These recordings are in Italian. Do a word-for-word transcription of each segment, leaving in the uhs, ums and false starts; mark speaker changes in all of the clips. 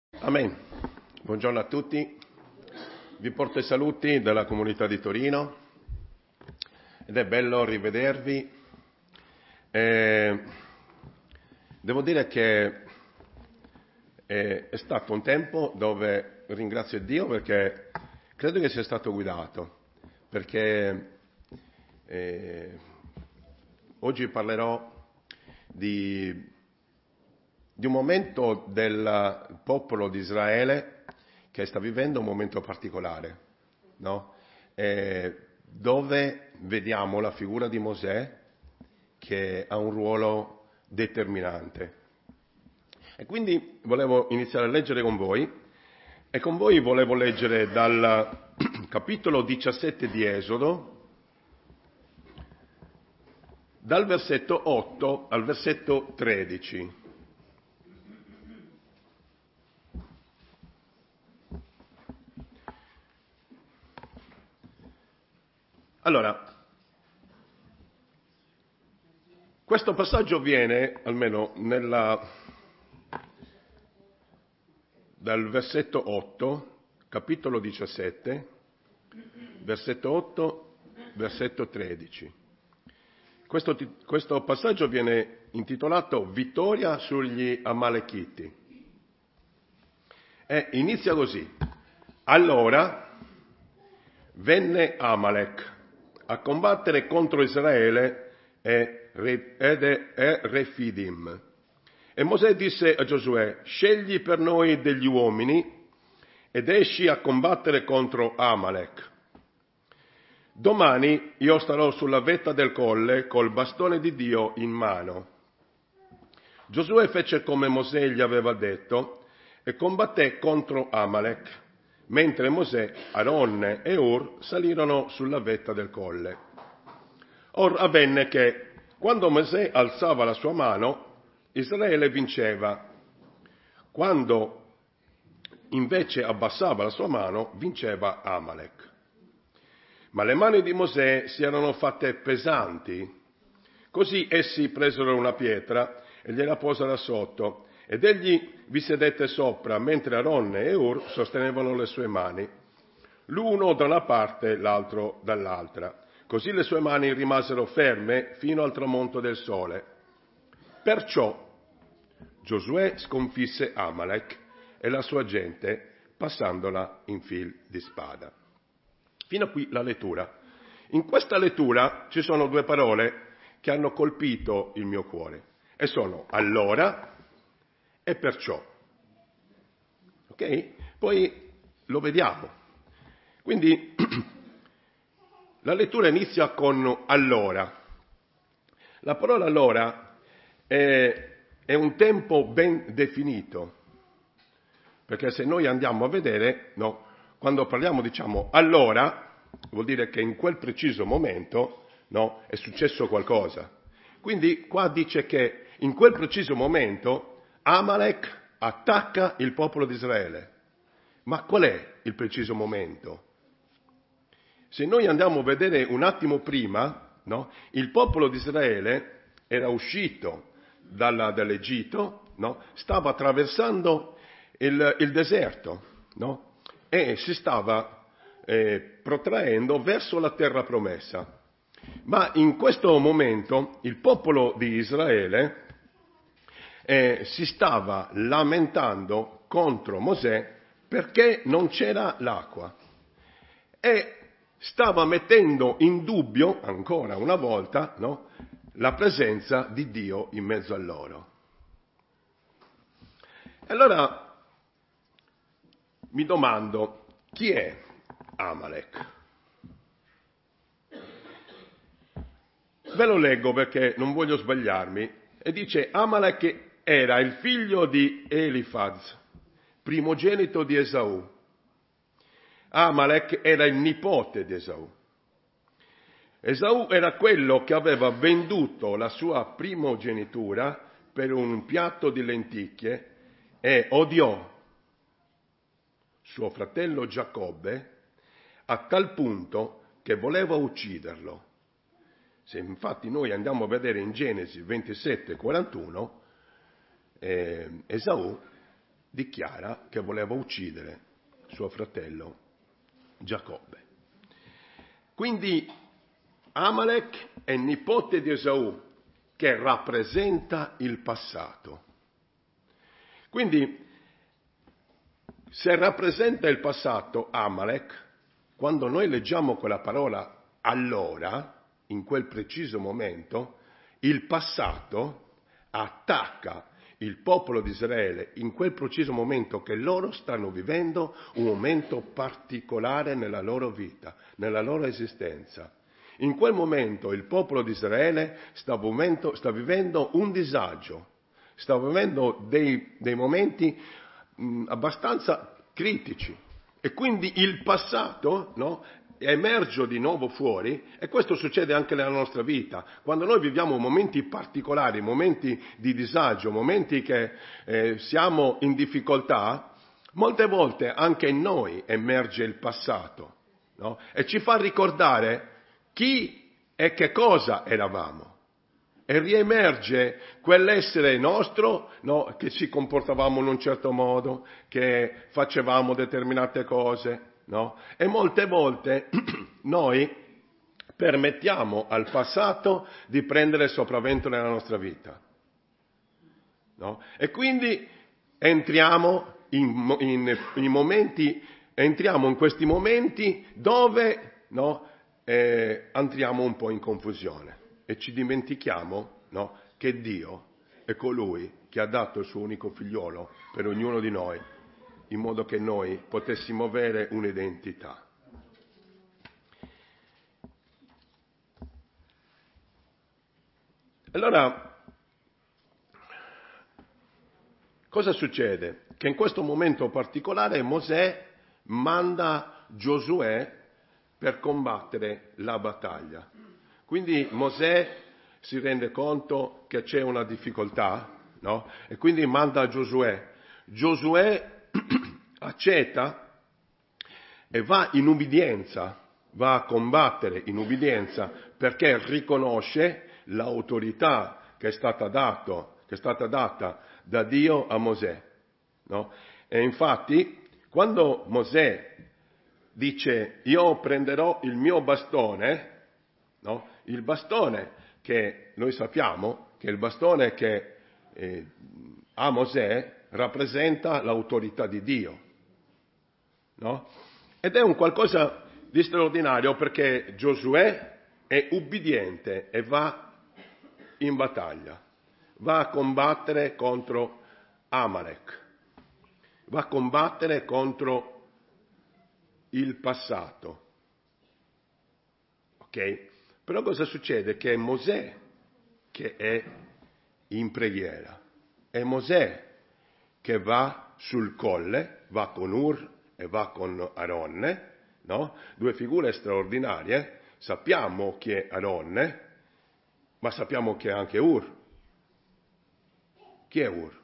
Speaker 1: Amen. Buongiorno a tutti. Vi porto i saluti dalla comunità di Torino ed è bello rivedervi. Eh, devo dire che è, è stato un tempo dove ringrazio Dio perché credo che sia stato guidato, perché eh, oggi parlerò di di un momento del popolo di Israele che sta vivendo un momento particolare, no? Eh, dove vediamo la figura di Mosè che ha un ruolo determinante. E quindi volevo iniziare a leggere con voi, e con voi volevo leggere dal capitolo diciassette di Esodo, dal versetto otto al versetto tredici. Allora, questo passaggio viene, almeno nella, dal versetto otto, capitolo diciassette, versetto otto, versetto tredici. Questo, questo passaggio viene intitolato Vittoria sugli Amalechiti. E inizia così. Allora venne Amalek a combattere contro Israele e, ed e Refidim. E Mosè disse a Giosuè: scegli per noi degli uomini ed esci a combattere contro Amalek. Domani io starò sulla vetta del colle col bastone di Dio in mano. Giosuè fece come Mosè gli aveva detto e combatté contro Amalek, mentre Mosè, Aronne e Ur salirono sulla vetta del colle. Or avvenne che, quando Mosè alzava la sua mano, Israele vinceva. Quando invece abbassava la sua mano, vinceva Amalek. Ma le mani di Mosè si erano fatte pesanti. Così essi presero una pietra e gliela posero sotto, ed egli vi sedette sopra, mentre Aronne e Ur sostenevano le sue mani, l'uno da una parte, l'altro dall'altra. Così le sue mani rimasero ferme fino al tramonto del sole. Perciò Giosuè sconfisse Amalek e la sua gente, passandola in fil di spada. Fino a qui la lettura. In questa lettura ci sono due parole che hanno colpito il mio cuore, e sono allora e perciò. Ok? Poi lo vediamo. Quindi la lettura inizia con allora. La parola allora è, è un tempo ben definito, perché se noi andiamo a vedere, no, quando parliamo diciamo allora, vuol dire che in quel preciso momento, no, è successo qualcosa. Quindi qua dice che in quel preciso momento Amalek attacca il popolo di Israele. Ma qual è il preciso momento? Se noi andiamo a vedere un attimo prima, no, il popolo di Israele era uscito dalla, dall'Egitto, no, stava attraversando il, il deserto, no, e si stava eh, protraendo verso la terra promessa. Ma in questo momento il popolo di Israele eh, si stava lamentando contro Mosè perché non c'era l'acqua e stava mettendo in dubbio, ancora una volta, no, la presenza di Dio in mezzo a loro. E allora mi domando, chi è Amalek? Ve lo leggo perché non voglio sbagliarmi, e dice Amalek era il figlio di Elifaz, primogenito di Esaù. Amalek era il nipote di Esaù. Esaù era quello che aveva venduto la sua primogenitura per un piatto di lenticchie e odiò suo fratello Giacobbe a tal punto che voleva ucciderlo. Se infatti noi andiamo a vedere in Genesi ventisette quarantuno, eh, Esaù dichiara che voleva uccidere suo fratello Giacobbe. Quindi Amalek è nipote di Esaù, che rappresenta il passato. Quindi, se rappresenta il passato, Amalek, quando noi leggiamo quella parola allora, in quel preciso momento, il passato attacca il popolo di Israele in quel preciso momento che loro stanno vivendo un momento particolare nella loro vita, nella loro esistenza. In quel momento il popolo di Israele sta vivendo, sta vivendo un disagio, sta vivendo dei, dei momenti mh, abbastanza critici. E quindi il passato, no, emerge di nuovo fuori, e questo succede anche nella nostra vita. Quando noi viviamo momenti particolari, momenti di disagio, momenti che eh, siamo in difficoltà, molte volte anche in noi emerge il passato, no? E ci fa ricordare chi e che cosa eravamo. E riemerge quell'essere nostro, no, che ci comportavamo in un certo modo, che facevamo determinate cose, no? E molte volte noi permettiamo al passato di prendere sopravvento nella nostra vita, no? E quindi entriamo in, in, in momenti, entriamo in questi momenti dove, no, eh, entriamo un po' in confusione. E ci dimentichiamo, no, che Dio è colui che ha dato il suo unico figliolo per ognuno di noi, in modo che noi potessimo avere un'identità. Allora, cosa succede? Che in questo momento particolare Mosè manda Giosuè per combattere la battaglia. Quindi Mosè si rende conto che c'è una difficoltà, no? E quindi manda Giosuè. Giosuè accetta e va in ubbidienza, va a combattere in ubbidienza perché riconosce l'autorità che è stata dato, che è stata data da Dio a Mosè, no? E infatti quando Mosè dice io prenderò il mio bastone, no? Il bastone che noi sappiamo che il bastone che eh, a Mosè rappresenta l'autorità di Dio, no? Ed è un qualcosa di straordinario perché Giosuè è ubbidiente e va in battaglia, va a combattere contro Amalek, va a combattere contro il passato, ok? Però cosa succede? Che è Mosè che è in preghiera, è Mosè che va sul colle, va con Ur e va con Aronne, no? Due figure straordinarie, sappiamo chi è Aronne, ma sappiamo che è anche Ur. Chi è Ur?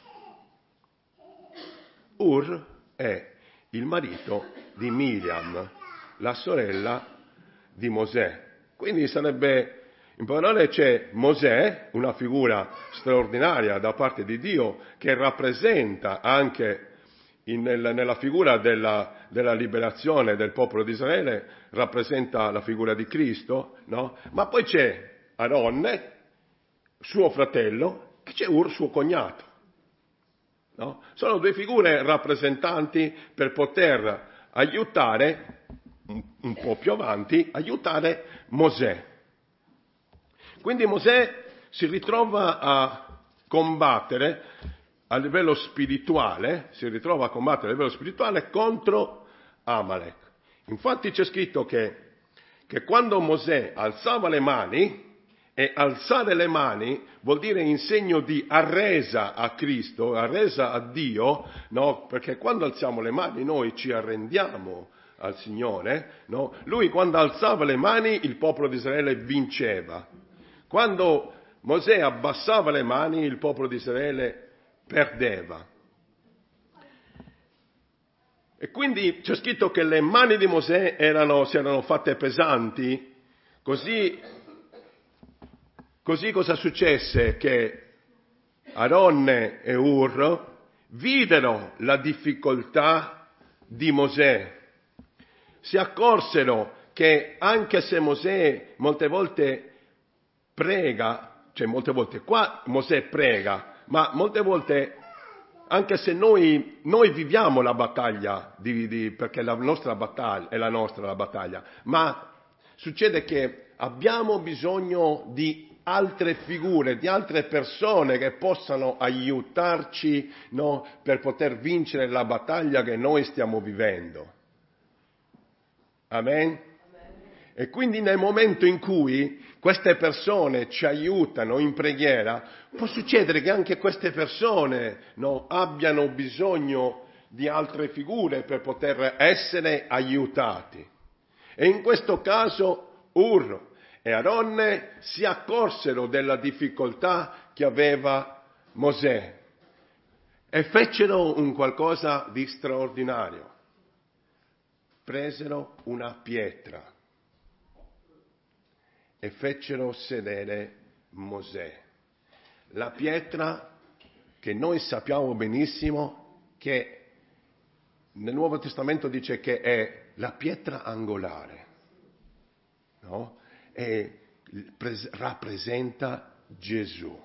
Speaker 1: Ur è il marito di Miriam, la sorella di Mosè. Quindi sarebbe, in parole c'è Mosè, una figura straordinaria da parte di Dio, che rappresenta anche in, nel, nella figura della, della liberazione del popolo di Israele, rappresenta la figura di Cristo, no? Ma poi c'è Aronne, suo fratello, e c'è Ur, suo cognato. No? Sono due figure rappresentanti per poter aiutare, un, un po' più avanti, aiutare Mosè. Quindi Mosè si ritrova a combattere a livello spirituale, si ritrova a combattere a livello spirituale contro Amalek. Infatti c'è scritto che, che quando Mosè alzava le mani, e alzare le mani vuol dire in segno di arresa a Cristo, arresa a Dio, no? Perché quando alziamo le mani noi ci arrendiamo al Signore, no? Lui quando alzava le mani il popolo di Israele vinceva. Quando Mosè abbassava le mani il popolo di Israele perdeva. E quindi c'è scritto che le mani di Mosè erano, si erano fatte pesanti, così... Così cosa successe? Che Aronne e Ur videro la difficoltà di Mosè, si accorsero che anche se Mosè molte volte prega, cioè molte volte qua Mosè prega, ma molte volte anche se noi, noi viviamo la battaglia, di, di, perché la nostra battaglia è la nostra la battaglia, ma succede che abbiamo bisogno di altre figure, di altre persone che possano aiutarci, no, per poter vincere la battaglia che noi stiamo vivendo. Amen? E quindi nel momento in cui queste persone ci aiutano in preghiera, può succedere che anche queste persone, no, abbiano bisogno di altre figure per poter essere aiutati. E in questo caso Ur e Aronne si accorsero della difficoltà che aveva Mosè e fecero un qualcosa di straordinario. Presero una pietra e fecero sedere Mosè. La pietra che noi sappiamo benissimo che nel Nuovo Testamento dice che è la pietra angolare, no? E pres- rappresenta Gesù.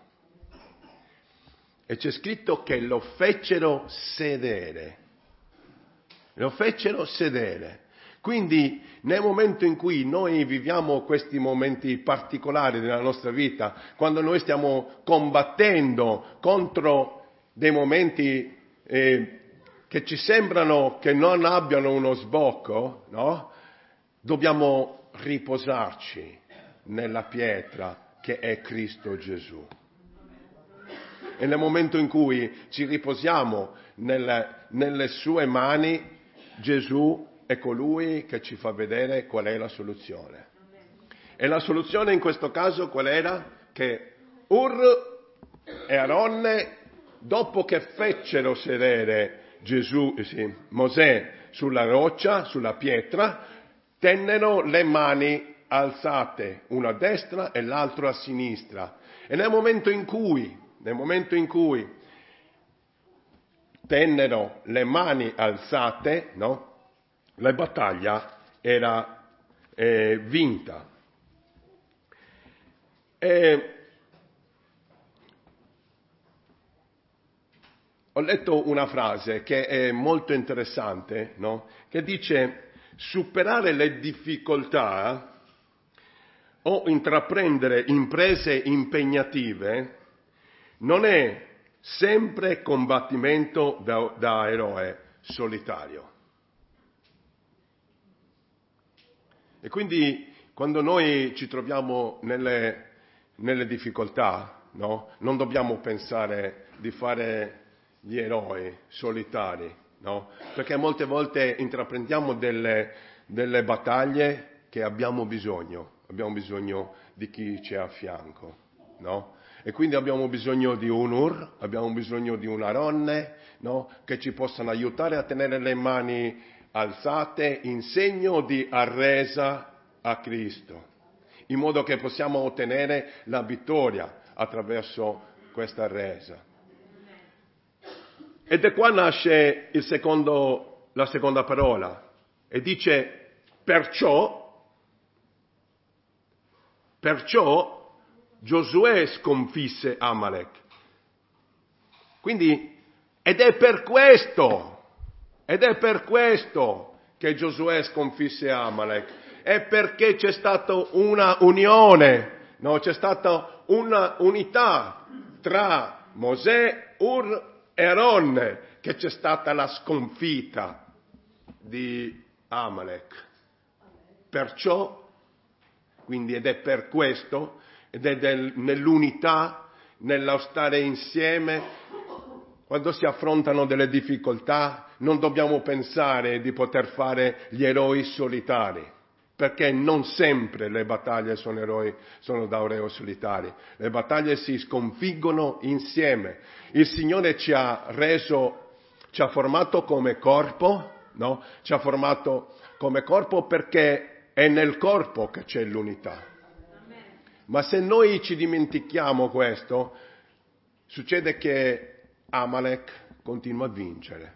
Speaker 1: E c'è scritto che lo fecero sedere. Lo fecero sedere. Quindi nel momento in cui noi viviamo questi momenti particolari della nostra vita, quando noi stiamo combattendo contro dei momenti eh, che ci sembrano che non abbiano uno sbocco, no? Dobbiamo riposarci nella pietra che è Cristo Gesù. E nel momento in cui ci riposiamo nelle, nelle sue mani, Gesù è colui che ci fa vedere qual è la soluzione. E la soluzione in questo caso qual era? Che Ur e Aronne, dopo che fecero sedere Gesù, sì, Mosè sulla roccia, sulla pietra, tennero le mani alzate, una a destra e l'altra a sinistra. E nel momento in cui, nel momento in cui tennero le mani alzate, no? La battaglia era eh, vinta. E ho letto una frase che è molto interessante, no? Che dice: superare le difficoltà o intraprendere imprese impegnative non è sempre combattimento da, da eroe solitario. E quindi quando noi ci troviamo nelle, nelle difficoltà, no? Non dobbiamo pensare di fare gli eroi solitari, no? Perché molte volte intraprendiamo delle, delle battaglie che abbiamo bisogno, abbiamo bisogno di chi ci è a fianco, no? E quindi abbiamo bisogno di un Ur, abbiamo bisogno di un Aronne, no? Che ci possano aiutare a tenere le mani alzate in segno di arresa a Cristo, in modo che possiamo ottenere la vittoria attraverso questa resa. Ed è qua nasce il secondo, la seconda parola, e dice perciò, perciò Giosuè sconfisse Amalek. Quindi, ed è per questo, ed è per questo che Giosuè sconfisse Amalek, è perché c'è stata una unione, no? C'è stata una unità tra Mosè, Ur e Aronne, che c'è stata la sconfitta di Amalek. Perciò, quindi, ed è per questo, ed è del, nell'unità, nello stare insieme, quando si affrontano delle difficoltà, non dobbiamo pensare di poter fare gli eroi solitari, perché non sempre le battaglie sono, eroi, sono da eroi solitari. Le battaglie si sconfiggono insieme. Il Signore ci ha reso, ci ha formato come corpo, no? Ci ha formato come corpo perché è nel corpo che c'è l'unità. Ma se noi ci dimentichiamo questo, succede che Amalek continua a vincere.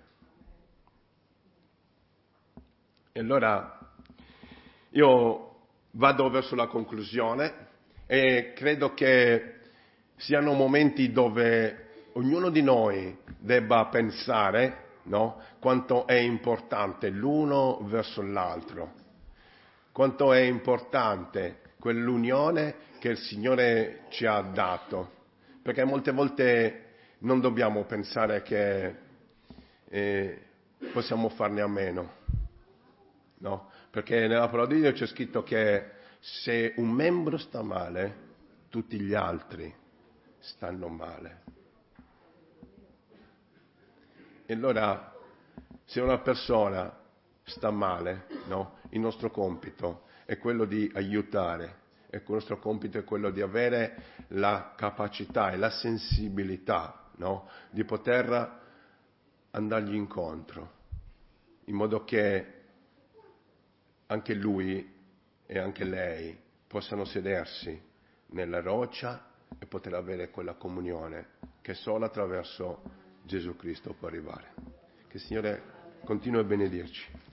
Speaker 1: E allora io vado verso la conclusione e credo che siano momenti dove ognuno di noi debba pensare, no, quanto è importante l'uno verso l'altro, quanto è importante quell'unione che il Signore ci ha dato, perché molte volte non dobbiamo pensare che eh, possiamo farne a meno, no? Perché nella parola di Dio c'è scritto che se un membro sta male, tutti gli altri stanno male. E allora, se una persona sta male, no? Il nostro compito è quello di aiutare, e il nostro compito è quello di avere la capacità e la sensibilità, no? Di poter andargli incontro, in modo che anche lui e anche lei possano sedersi nella roccia e poter avere quella comunione che solo attraverso Gesù Cristo può arrivare. Che il Signore continui a benedirci.